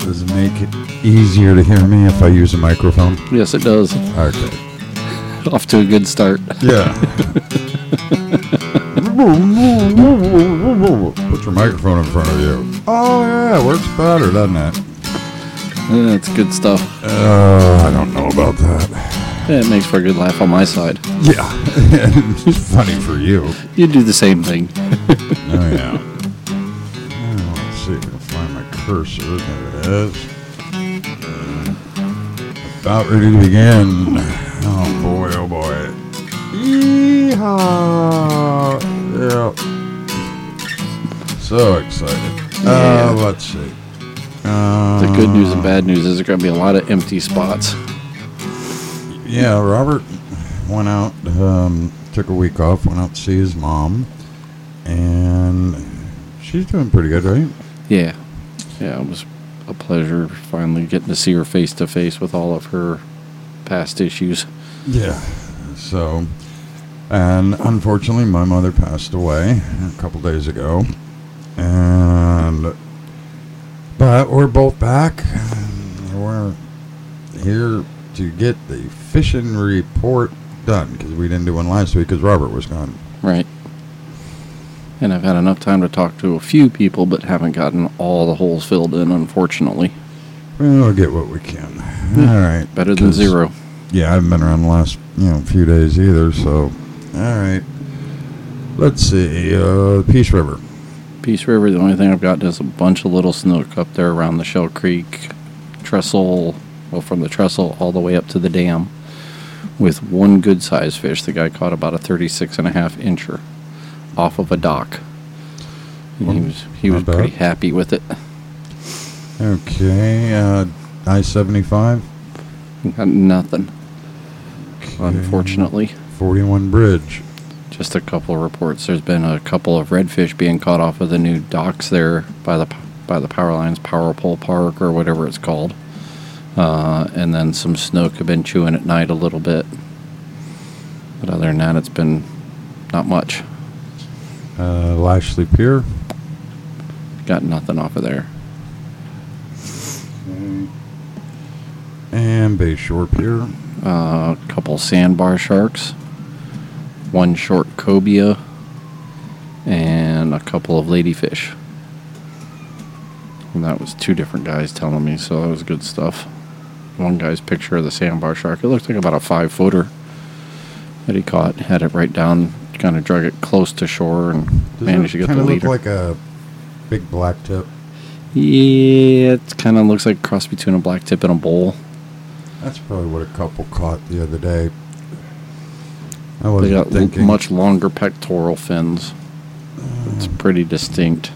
Does it make it easier to hear me if I use a microphone? Yes, it does. Okay. Off to a good start. Yeah. Put your microphone in front of you. Oh, yeah, it works better, doesn't it? That's good stuff. I don't know about that. Yeah, it makes for a good laugh on my side. Yeah. It's funny for you. You do the same thing. Oh, yeah. Let's see if I can find my cursor. There it is. About ready to begin. Oh, boy, oh, boy. Yeehaw. Yep. So excited. Yeah. Let's see. The good news and bad news is there's going to be a lot of empty spots. Yeah, Robert went out, took a week off, went out to see his mom, and she's doing pretty good, right? Yeah. Yeah, it was a pleasure finally getting to see her face to face with all of her past issues. Yeah. So, and unfortunately, my mother passed away a couple days ago, but we're both back. We're here to get the fishing report done because we didn't do one last week because Robert was gone. Right. And I've had enough time to talk to a few people, but haven't gotten all the holes filled in, unfortunately. We'll get what we can. All right. Better than zero. Yeah, I haven't been around the last few days either. So, all right. Let's see. Peace River. Peace River, the only thing I've gotten is a bunch of little snook up there around the Shell Creek trestle, well, from the trestle all the way up to the dam, with one good-sized fish. The guy caught about a 36.5-incher off of a dock. And he was pretty happy with it. Okay, I-75? Got nothing, Okay. Unfortunately. 41 Bridge. Just a couple of reports. There's been a couple of redfish being caught off of the new docks there by the power lines, Power Pole Park or whatever it's called. And then some snook have been chewing at night a little bit. But other than that, it's been not much. Lashley Pier. Got nothing off of there. And Bayshore Pier. A couple sandbar sharks. One short cobia. And a couple of ladyfish. And that was two different guys telling me, so that was good stuff. One guy's picture of the sandbar shark, it looked like about a 5-footer that he caught. Had it right down, kind of drug it close to shore and managed to get the leader. Does it look like a big black tip? Yeah, it kind of looks like a cross between a black tip and a bull. That's probably what a couple caught the other day. I They wasn't got thinking. much longer pectoral fins. It's pretty distinct.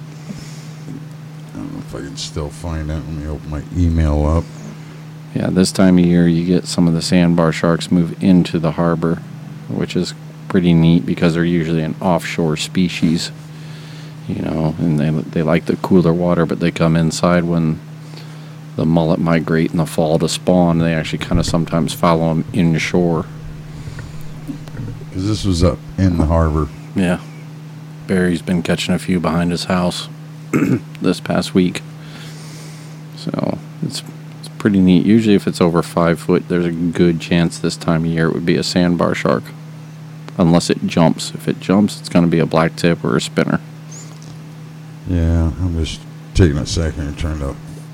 I don't know if I can still find it. Let me open my email up. Yeah, this time of year you get some of the sandbar sharks move into the harbor, which is pretty neat because they're usually an offshore species, and they like the cooler water, but they come inside when the mullet migrate in the fall to spawn. They actually kind of sometimes follow them inshore. Because this was up in the harbor. Yeah. Barry's been catching a few behind his house this past week. So it's pretty neat. Usually if it's over 5 foot, there's a good chance this time of year it would be a sandbar shark. Unless it jumps. If it jumps, it's going to be a black tip or a spinner. Yeah, I'm just taking a second and trying to...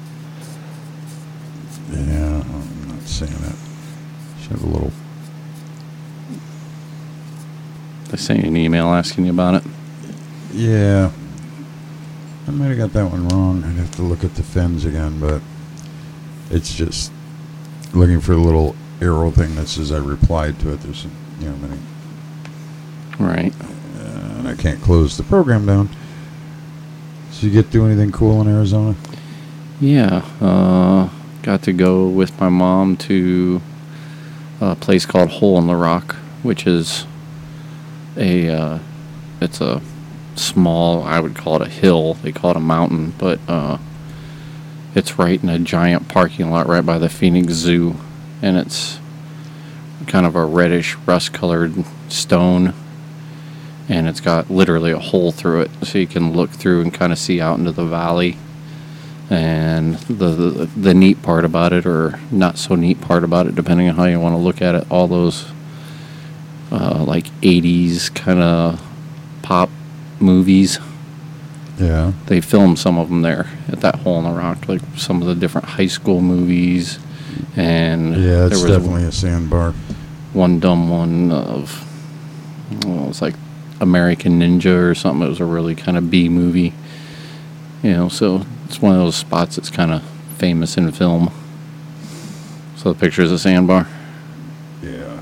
Yeah, I'm not seeing it. Should have a little... They sent you an email asking you about it. Yeah. I might have got that one wrong. I'd have to look at the fins again, but it's just looking for the little arrow thing that says I replied to it. There's many. Right. And I can't close the program down. So you get to do anything cool in Arizona? Yeah. Got to go with my mom to a place called Hole in the Rock, which is it's a small, I would call it a hill. They call it a mountain, but it's right in a giant parking lot right by the Phoenix Zoo, and it's kind of a reddish rust-colored stone, and it's got literally a hole through it, so you can look through and kind of see out into the valley. And the neat part about it, or not so neat part about it, depending on how you want to look at it, all those like 80s kind of pop movies, Yeah. they filmed some of them there at that hole in the rock, like some of the different high school movies. And Yeah, it's there was definitely a sandbar. one dumb one of, well, it was like American Ninja or something. It was a really kind of B movie, so it's one of those spots that's kind of famous in film. So the picture is a sandbar. Yeah.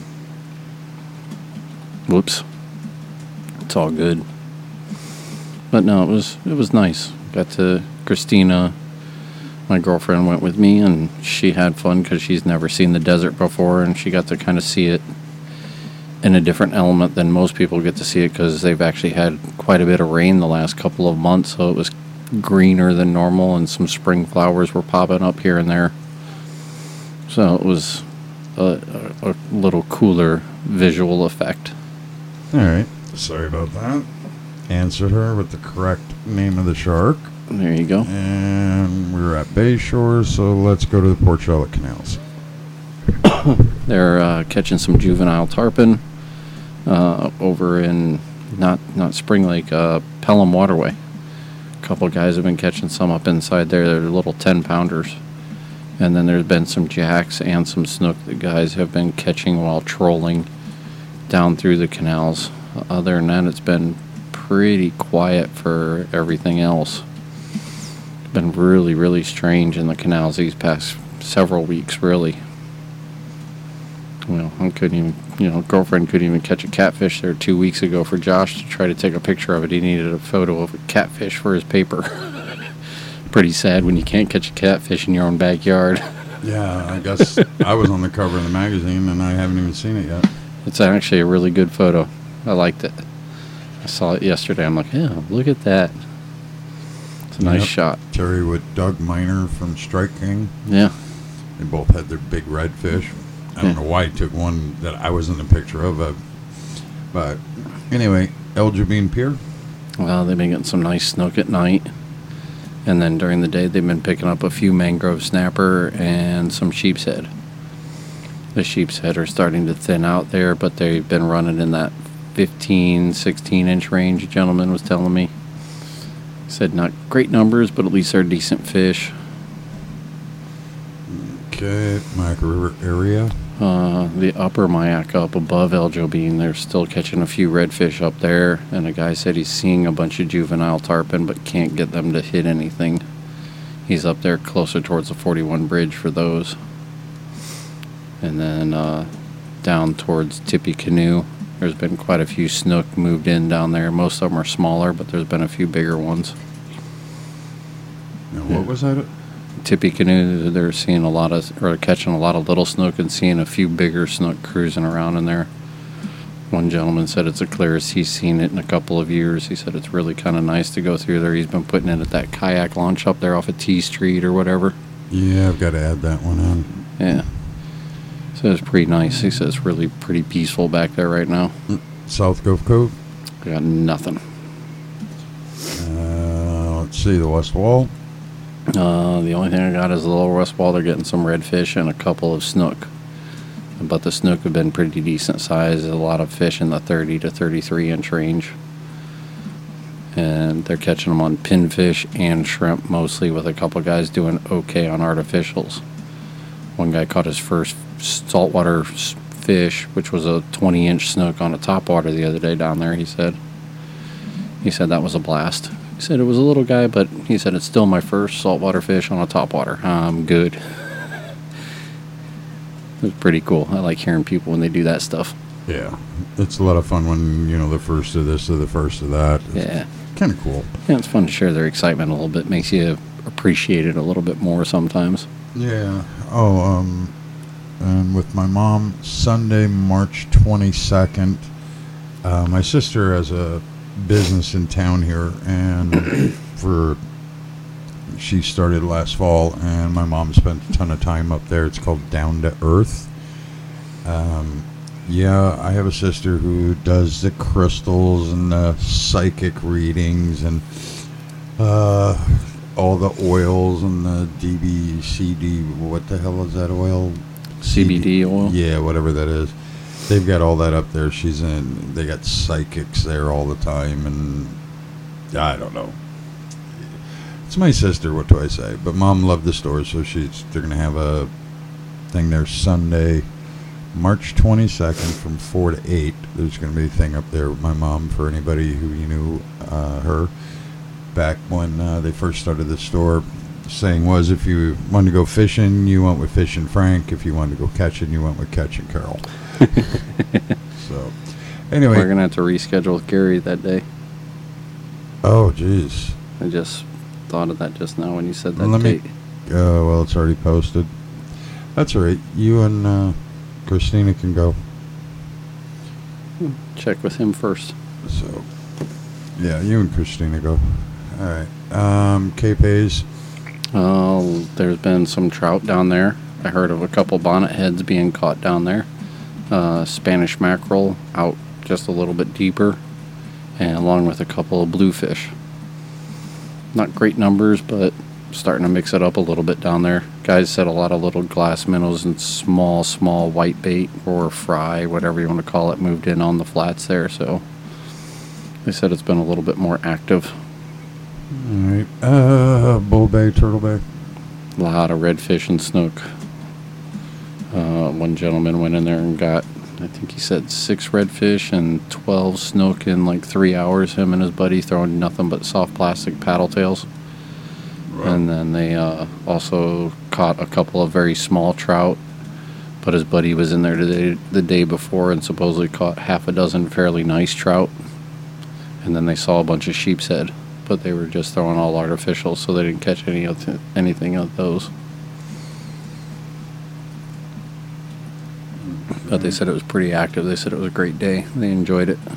Whoops. It's all good. But no, it was nice. Got to Christina, my girlfriend, went with me, and she had fun because she's never seen the desert before, and she got to kind of see it in a different element than most people get to see it, because they've actually had quite a bit of rain the last couple of months, so it was greener than normal, and some spring flowers were popping up here and there. So it was a little cooler visual effect. All right. Sorry about that. Answered her with the correct name of the shark. There you go. And we're at Bayshore, so let's go to the Port Charlotte canals. They're catching some juvenile tarpon over in not Spring Lake, Pelham Waterway. A couple guys have been catching some up inside there. They're little 10-pounders. And then there's been some jacks and some snook that guys have been catching while trolling down through the canals. Other than that, it's been pretty quiet for everything else. It's been really, really strange in the canals these past several weeks, really. I couldn't even, girlfriend couldn't even catch a catfish there 2 weeks ago for Josh to try to take a picture of it. He needed a photo of a catfish for his paper. Pretty sad when you can't catch a catfish in your own backyard. Yeah, I guess I was on the cover of the magazine, and I haven't even seen it yet. It's actually a really good photo. I liked it. I saw it yesterday. I'm like, yeah, look at that. It's a nice shot. Terry with Doug Miner from Strike King. Yeah. They both had their big redfish. I don't know why he took one that I was in the picture of. But anyway, El Jabin Pier. Well, they've been getting some nice snook at night. And then during the day, they've been picking up a few mangrove snapper and some sheep's head. The sheep's head are starting to thin out there, but they've been running in that 15, 16-inch range, a gentleman was telling me. He said not great numbers, but at least they're decent fish. Okay, Mac River area. The upper Mayak up above El Jobin, they're still catching a few redfish up there, and a guy said he's seeing a bunch of juvenile tarpon but can't get them to hit anything. He's up there closer towards the 41 bridge for those. And then down towards Tippecanoe, there's been quite a few snook moved in down there. Most of them are smaller, but there's been a few bigger ones. Now, what was that? Tippecanoe, they're seeing catching a lot of little snook and seeing a few bigger snook cruising around in there. One gentleman said it's the clearest he's seen it in a couple of years. He said it's really kind of nice to go through there. He's been putting it at that kayak launch up there off of T Street or whatever. Yeah, I've got to add that one in. Yeah. So it's pretty nice. He says it's really pretty peaceful back there right now. South Gulf Cove. Got nothing. Let's see, the West Wall. The only thing I got is the Lower West Wall. They're getting some redfish and a couple of snook. But the snook have been pretty decent size. A lot of fish in the 30 to 33 inch range. And they're catching them on pinfish and shrimp mostly, with a couple guys doing okay on artificials. One guy caught his first saltwater fish, which was a 20-inch snook on a topwater the other day down there, he said. He said that was a blast. He said it was a little guy, but he said it's still my first saltwater fish on a topwater. I'm good. It was pretty cool. I like hearing people when they do that stuff. Yeah, it's a lot of fun when, the first of this or the first of that. Yeah. Kind of cool. Yeah, it's fun to share their excitement a little bit. Makes you appreciate it a little bit more sometimes. Yeah. Oh, and with my mom, Sunday, March 22nd, my sister has a business in town here, and she started last fall, and my mom spent a ton of time up there. It's called Down to Earth. Yeah, I have a sister who does the crystals and the psychic readings and all all the oils and the DBCD. What the hell is that oil? CBD oil? Yeah, whatever that is. They've got all that up there. They got psychics there all the time, and I don't know. It's my sister, what do I say? But Mom loved the store, so they're going to have a thing there Sunday, March 22nd from 4 to 8. There's going to be a thing up there with my mom for anybody who you knew her. Back when they first started the store, the saying was, if you wanted to go fishing, you went with Fish and Frank. If you wanted to go catching, you went with Catch and Carol. So, anyway. We're going to have to reschedule with Gary that day. Oh, jeez. I just thought of that just now when you said that Let date. Well, it's already posted. That's all right. You and Christina can go. Check with him first. So, yeah, you and Christina go. All right. Cape Hayes. There's been some trout down there. I heard of a couple bonnet heads being caught down there. Spanish mackerel out just a little bit deeper, and along with a couple of bluefish. Not great numbers, but starting to mix it up a little bit down there. Guys said a lot of little glass minnows and small white bait or fry, whatever you want to call it, moved in on the flats there. So they said it's been a little bit more active. All right. Bull Bay, Turtle Bay. A lot of redfish and snook. One gentleman went in there and got, I think he said 6 redfish and 12 snook in like 3 hours. Him and his buddy throwing nothing but soft plastic paddle tails. Wow. And then they also caught a couple of very small trout. But his buddy was in there the day before and supposedly caught half a dozen fairly nice trout. And then they saw a bunch of sheep's head. But they were just throwing all artificial, so they didn't catch anything of those. But they said it was pretty active. They said it was a great day. They enjoyed it.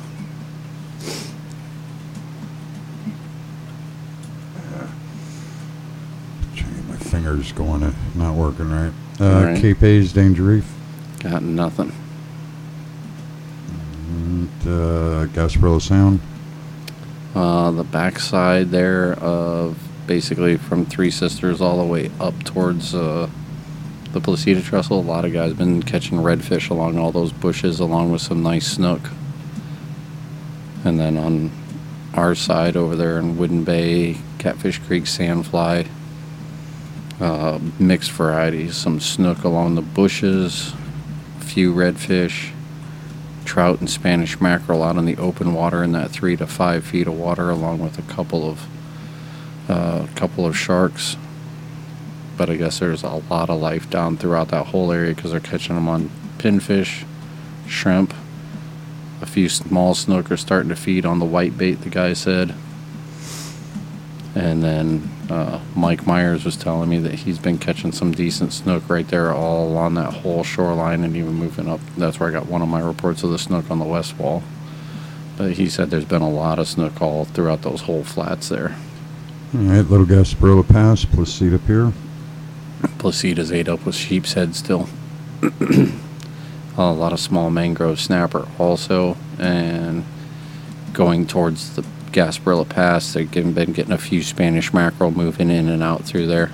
My finger's going, not working right. Right. Cape Hayes, Danger Reef. Got nothing. And Gasparilla Sound. The backside there of basically from Three Sisters all the way up towards the Placida Trestle. A lot of guys been catching redfish along all those bushes along with some nice snook. And then on our side over there in Wooden Bay, Catfish Creek, sandfly, mixed varieties, some snook along the bushes, a few redfish, trout and Spanish mackerel out in the open water in that 3 to 5 feet of water, along with a couple of sharks. But I guess there's a lot of life down throughout that whole area because they're catching them on pinfish, shrimp. A few small snook are starting to feed on the white bait, the guy said. And then Mike Myers was telling me that he's been catching some decent snook right there all along that whole shoreline and even moving up. That's where I got one of my reports of the snook on the west wall. But he said there's been a lot of snook all throughout those whole flats there. All right, Little Gasparilla Pass, Placida Pier. Placida's ate up with sheep's head still. A lot of small mangrove snapper also, and going towards the Gasparilla Pass, they've been getting a few Spanish mackerel moving in and out through there.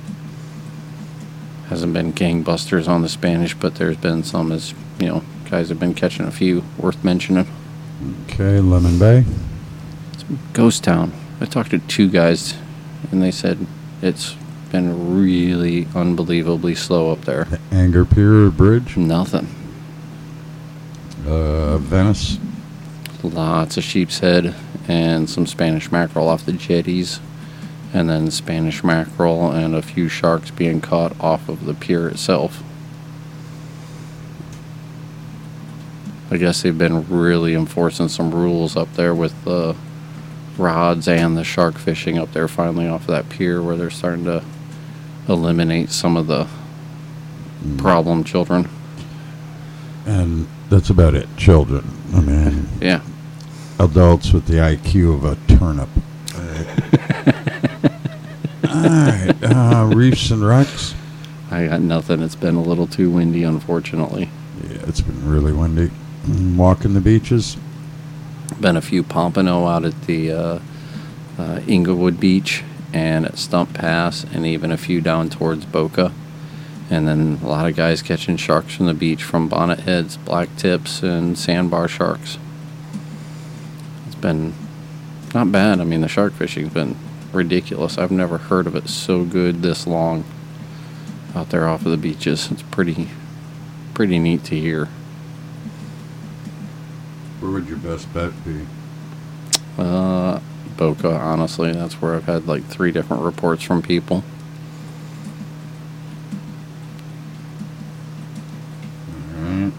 Hasn't been gangbusters on the Spanish, but there's been some, as you know, guys have been catching a few worth mentioning. Okay, Lemon Bay. It's Ghost Town. I talked to 2 guys, and they said it's been really unbelievably slow up there. Anger Pier Bridge. Nothing. Venice. Lots of sheep's head and some Spanish mackerel off the jetties, and then Spanish mackerel and a few sharks being caught off of the pier itself. I guess they've been really enforcing some rules up there with the rods and the shark fishing up there finally off of that pier, where they're starting to eliminate some of the problem children. And that's about it. Children. I mean, yeah. Adults with the IQ of a turnip. All right. Reefs and wrecks. I got nothing. It's been a little too windy, unfortunately. Yeah, it's been really windy. Walking the beaches. Been a few pompano out at the Inglewood Beach and at Stump Pass, and even a few down towards Boca. And then a lot of guys catching sharks from the beach from bonnet heads, black tips, and sandbar sharks. It's been not bad. I mean, the shark fishing's been ridiculous. I've never heard of it so good this long out there off of the beaches. It's pretty neat to hear. Where would your best bet be? Boca, honestly. That's where I've had like 3 different reports from people. Alright.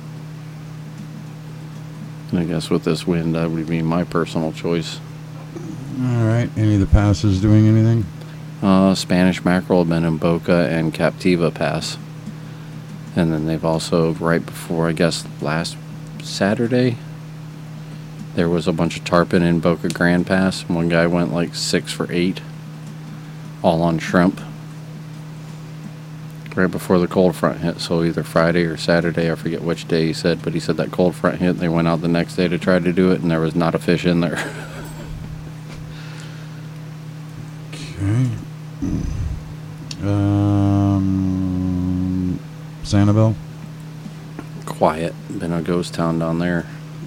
And I guess with this wind, that would be my personal choice. Alright. Any of the passes doing anything? Spanish mackerel have been in Boca and Captiva Pass. And then they've also, right before, I guess, last Saturday, there was a bunch of tarpon in Boca Grand Pass. One guy went like 6 for 8, all on shrimp, right before the cold front hit. So either Friday or Saturday, I forget which day he said, but he said that cold front hit. They went out the next day to try to do it, and there was not a fish in there. Okay. Sanibel? Quiet. Been a ghost town down there.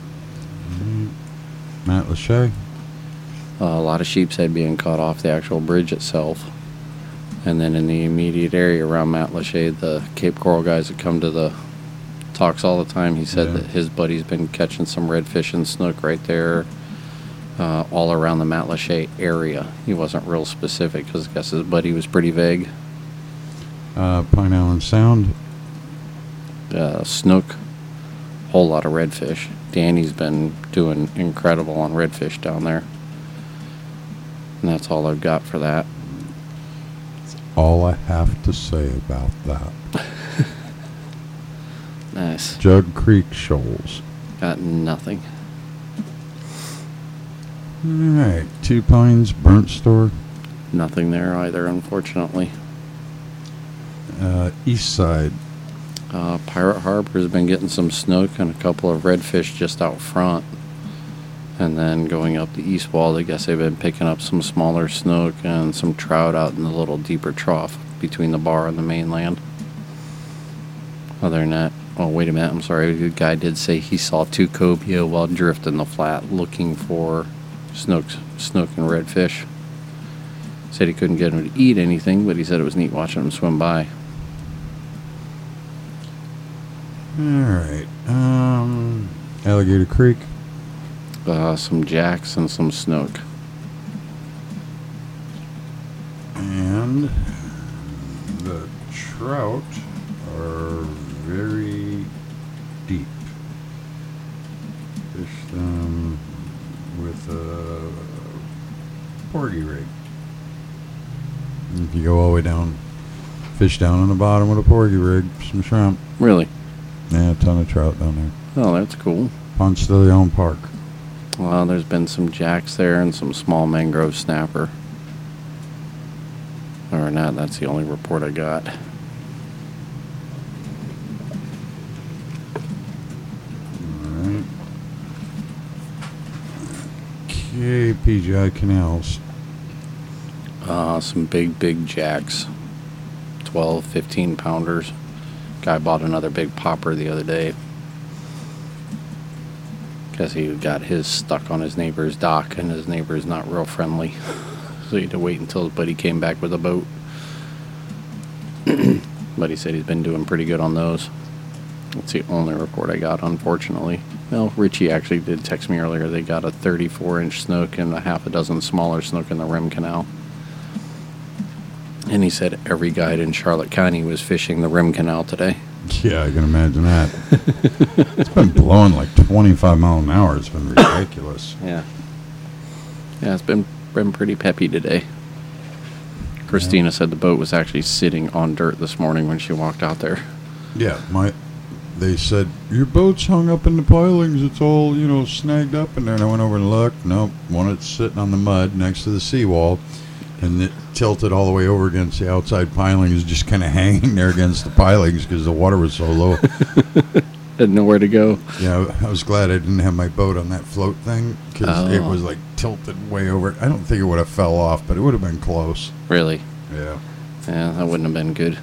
Matt Lachey? A lot of sheepshead being caught off the actual bridge itself. And then in the immediate area around Matt Lachey, the Cape Coral guys that come to the talks all the time, he said that his buddy's been catching some redfish and snook right there, all around the Matt Lachey area. He wasn't real specific because I guess his buddy was pretty vague. Pine Island Sound? Snook, whole lot of redfish. Danny's been doing incredible on redfish down there. And that's all I've got for that. That's all I have to say about that. Nice. Jug Creek Shoals. Got nothing. Alright. Two Pines Burnt Store. Nothing there either, unfortunately. East Side. Pirate Harbor has been getting some snook and a couple of redfish just out front. And then going up the east wall, I guess they've been picking up some smaller snook and some trout out in the little deeper trough between the bar and the mainland. Other than that, oh, wait a minute, I'm sorry. The guy did say he saw 2 cobia while drifting the flat looking for snook and redfish. Said he couldn't get them to eat anything, but he said it was neat watching them swim by. Alright. Alligator Creek. Some jacks and some snook. And the trout are very deep. Fish them with a porgy rig. If you go all the way down, fish down on the bottom with a porgy rig, some shrimp. Really? Yeah, a ton of trout down there. Oh, that's cool. Ponce de Leon Park. Well, there's been some jacks there and some small mangrove snapper. Or not, that's the only report I got. Alright. Okay, PGI Canals. Some big jacks. 12, 15 pounders. Guy bought another big popper the other day. Because he got his stuck on his neighbor's dock, and his neighbor's not real friendly. So he had to wait until his buddy came back with a boat. But he said he's been doing pretty good on those. That's the only report I got, unfortunately. Well, Richie actually did text me earlier. They got a 34-inch snook and a half a dozen smaller snook in the Rim Canal. And he said every guide in Charlotte County was fishing the Rim Canal today. Yeah, I can imagine that. It's been blowing like 25 miles an hour. It's been ridiculous. Yeah. Yeah, it's been pretty peppy today. Christina said the boat was actually sitting on dirt this morning when she walked out there. Yeah, they said, your boat's hung up in the pilings. It's all, snagged up in there. And I went over and looked. Nope, one it's sitting on the mud next to the seawall. And it tilted all the way over against the outside pilings, just kind of hanging there against the pilings because the water was so low. Had nowhere to go. Yeah, I was glad I didn't have my boat on that float thing because it was like tilted way over. I don't think it would have fell off, but it would have been close. Really? Yeah. Yeah, that wouldn't have been good.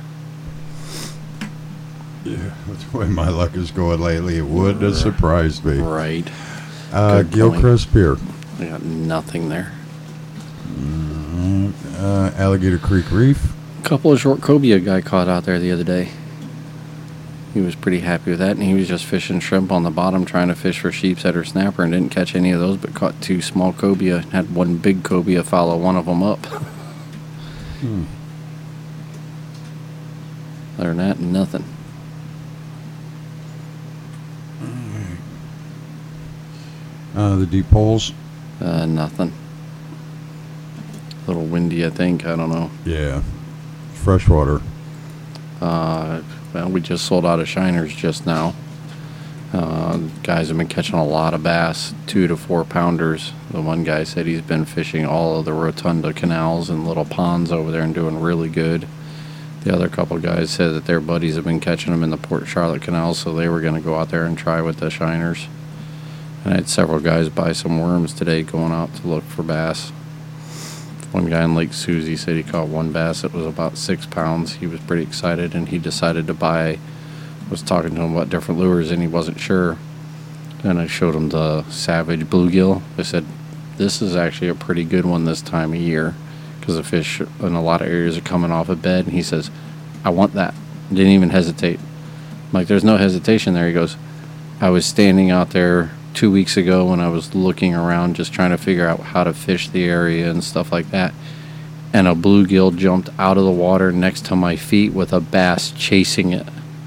Yeah, that's the way my luck is going lately. It would have surprised me. Right. Good Gilchrist Pier. I got nothing there. Alligator Creek Reef. A couple of short cobia guy caught out there the other day. He was pretty happy with that, and he was just fishing shrimp on the bottom, trying to fish for sheepshead or snapper, and didn't catch any of those, but caught 2 small cobia. Had one big cobia follow one of them up. Other than that, nothing. The deep holes. Nothing. A little windy, I think. I don't know. Yeah. Freshwater. Well, we just sold out of shiners just now. Guys have been catching a lot of bass, 2 to 4 pounders. The one guy said he's been fishing all of the rotunda canals and little ponds over there and doing really good. The other couple guys said that their buddies have been catching them in the Port Charlotte Canal, so they were going to go out there and try with the shiners. And I had several guys buy some worms today going out to look for bass. One guy in Lake Susie said he caught one bass that was about 6 pounds. He was pretty excited, and he decided to buy. Was talking to him about different lures, and he wasn't sure. And I showed him the Savage bluegill. I said, this is actually a pretty good one this time of year, because the fish in a lot of areas are coming off a bed. And he says, I want that. Didn't even hesitate. I'm like, there's no hesitation there. He goes, I was standing out there 2 weeks ago when I was looking around just trying to figure out how to fish the area and stuff like that, and a bluegill jumped out of the water next to my feet with a bass chasing it.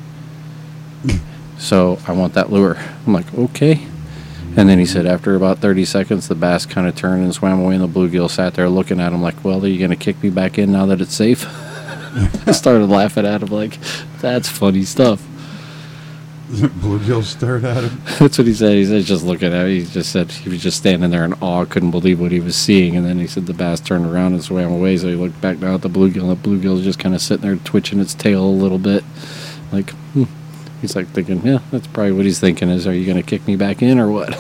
So I want that lure. I'm like, okay. And then he said after about 30 seconds the bass kind of turned and swam away, and the bluegill sat there looking at him like, well, are you going to kick me back in now that it's safe? I started laughing at him like, that's funny stuff. Bluegill stared at him. That's what he said. He said, just looking at me. He just said he was just standing there in awe, couldn't believe what he was seeing. And then he said the bass turned around and swam away. So he looked back down at the bluegill. And the bluegill was just kind of sitting there twitching its tail a little bit. Like, He's like thinking, yeah, that's probably what he's thinking is, are you going to kick me back in or what?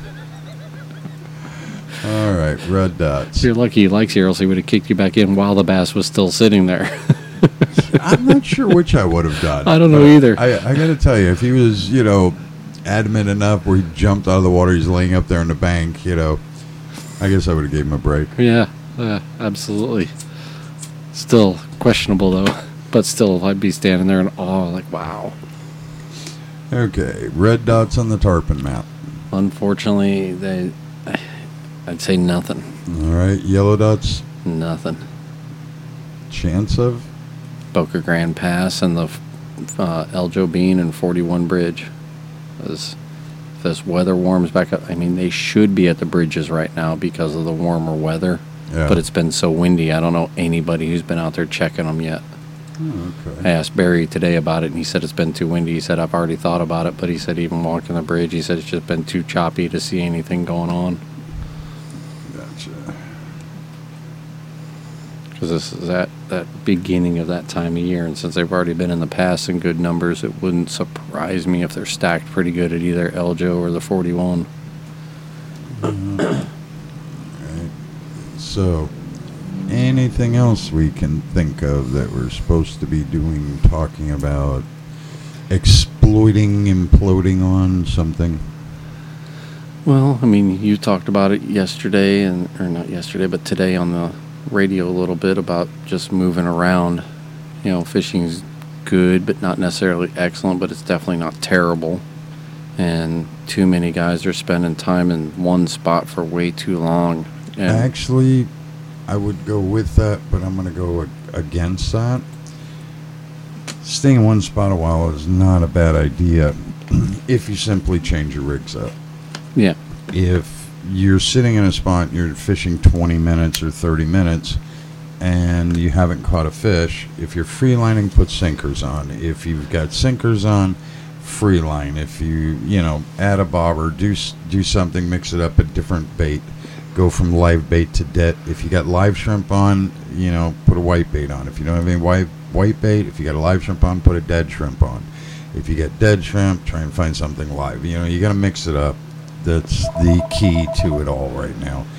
All right, red dots. You're lucky he likes you, or else he would have kicked you back in while the bass was still sitting there. I'm not sure which I would have done. I don't know either. I got to tell you, if he was, adamant enough where he jumped out of the water, he's laying up there on the bank, I guess I would have gave him a break. Yeah, absolutely. Still questionable, though. But still, I'd be standing there in awe, like, wow. Okay, red dots on the tarpon map. Unfortunately, I'd say nothing. All right, yellow dots? Nothing. Chance of? Boca Grande Pass and the Eljo Bean and 41 Bridge. As if this weather warms back up, I mean, they should be at the bridges right now because of the warmer weather. Yeah. But it's been so windy, I don't know anybody who's been out there checking them yet. Oh, okay. I asked Barry today about it, and he said it's been too windy. He said, I've already thought about it, but he said even walking the bridge, he said it's just been too choppy to see anything going on. Gotcha. Because this is that beginning of that time of year, and since they've already been in the past in good numbers, it wouldn't surprise me if they're stacked pretty good at either Eljo or the 41. Right. So, anything else we can think of that we're supposed to be doing, talking about, exploiting, imploding on something? Well, I mean, you talked about it yesterday, or not yesterday, but today on the radio a little bit about just moving around. Fishing's good, but not necessarily excellent, but it's definitely not terrible. And too many guys are spending time in one spot for way too long. And Actually, I would go with that, but I'm going to go against that. Staying in one spot a while is not a bad idea if you simply change your rigs up. yeah, If you're sitting in a spot, you're fishing 20 minutes or 30 minutes, and you haven't caught a fish, if you're freelining, put sinkers on. If you've got sinkers on, freeline. If you, add a bobber, do something, mix it up, a different bait. Go from live bait to dead. If you got live shrimp on, put a white bait on. If you don't have any white bait, if you got a live shrimp on, put a dead shrimp on. If you get dead shrimp, try and find something live. You got to mix it up. That's the key to it all right now.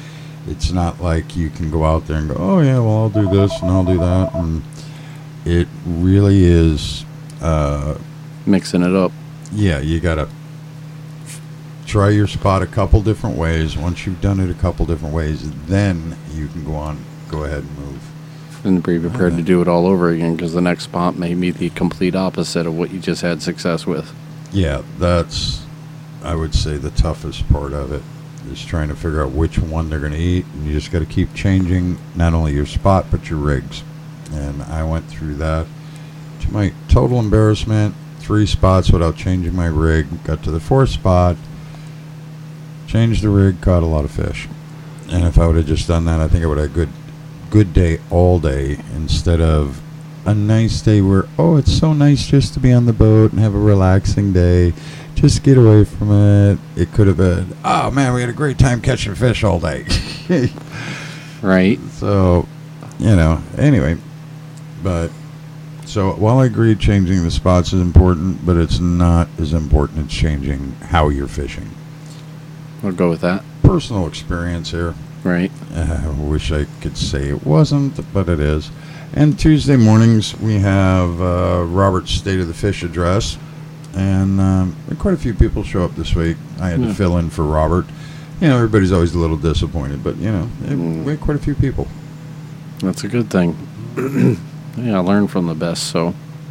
It's not like you can go out there and go, oh yeah, well I'll do this and I'll do that, and it really is. Mixing it up. Yeah, you gotta try your spot a couple different ways. Once you've done it a couple different ways, then you can go ahead and move. And be prepared to do it all over again, because the next spot may be the complete opposite of what you just had success with. Yeah, that's, I would say, the toughest part of it, is trying to figure out which one they're going to eat. And you just got to keep changing not only your spot, but your rigs. And I went through that to my total embarrassment. 3 spots without changing my rig. Got to the 4th spot, changed the rig, caught a lot of fish. And if I would have just done that, I think I would have a good day all day, instead of a nice day where, oh, it's so nice just to be on the boat and have a relaxing day. Just get away from it. It could have been, oh man, we had a great time catching fish all day. Right. So, anyway. But, so while I agree changing the spots is important, but it's not as important as changing how you're fishing. I'll go with that. Personal experience here. Right. I wish I could say it wasn't, but it is. And Tuesday mornings we have Robert's State of the Fish address, and quite a few people show up this week. I had to fill in for Robert. Everybody's always a little disappointed, but we had quite a few people. That's a good thing. Yeah, I learn from the best, so.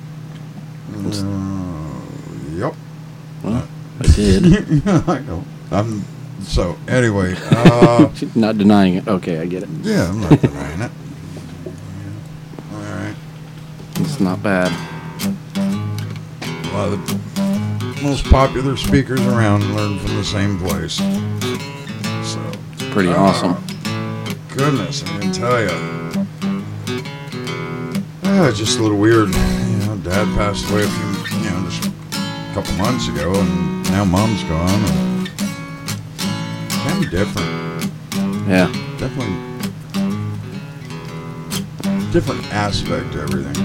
Yep. Well, I did. I know. So, anyway. Not denying it. Okay, I get it. Yeah, I'm not denying it. All right. It's not bad. A lot of the most popular speakers around learn from the same place. So. It's pretty awesome. Goodness, I can tell you. It's just a little weird. Dad passed away just a couple months ago, and now Mom's gone. And kind of different. Yeah. Definitely different aspect to everything.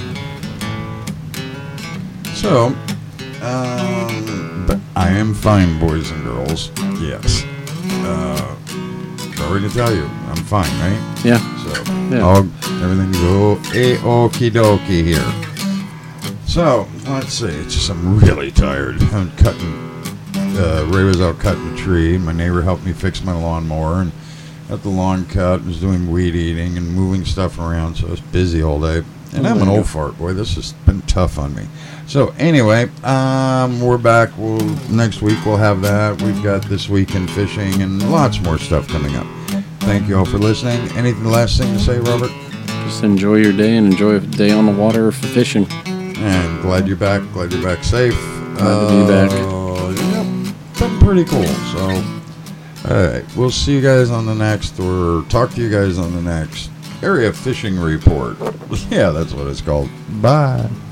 So, but I am fine, boys and girls. Yes. Sorry to tell you, I'm fine, right? Yeah. So, Yeah. Everything go okie dokie here. So, let's see. It's just I'm really tired. I'm Ray was out cutting a tree. My neighbor helped me fix my lawnmower and got the lawn cut. Was doing weed eating and moving stuff around, so I was busy all day. And I'm an old fart, boy. This has been tough on me. So anyway, we're back. Next week we'll have that. We've got This Week in Fishing and lots more stuff coming up. Thank you all for listening. Anything last thing to say, Robert? Just enjoy your day and enjoy a day on the water for fishing. And glad you're back. Glad you're back safe. Glad to be back. Yep, been pretty cool. So, all right, we'll see you guys on the next, or talk to you guys on the next Area Fishing Report. Yeah, that's what it's called. Bye.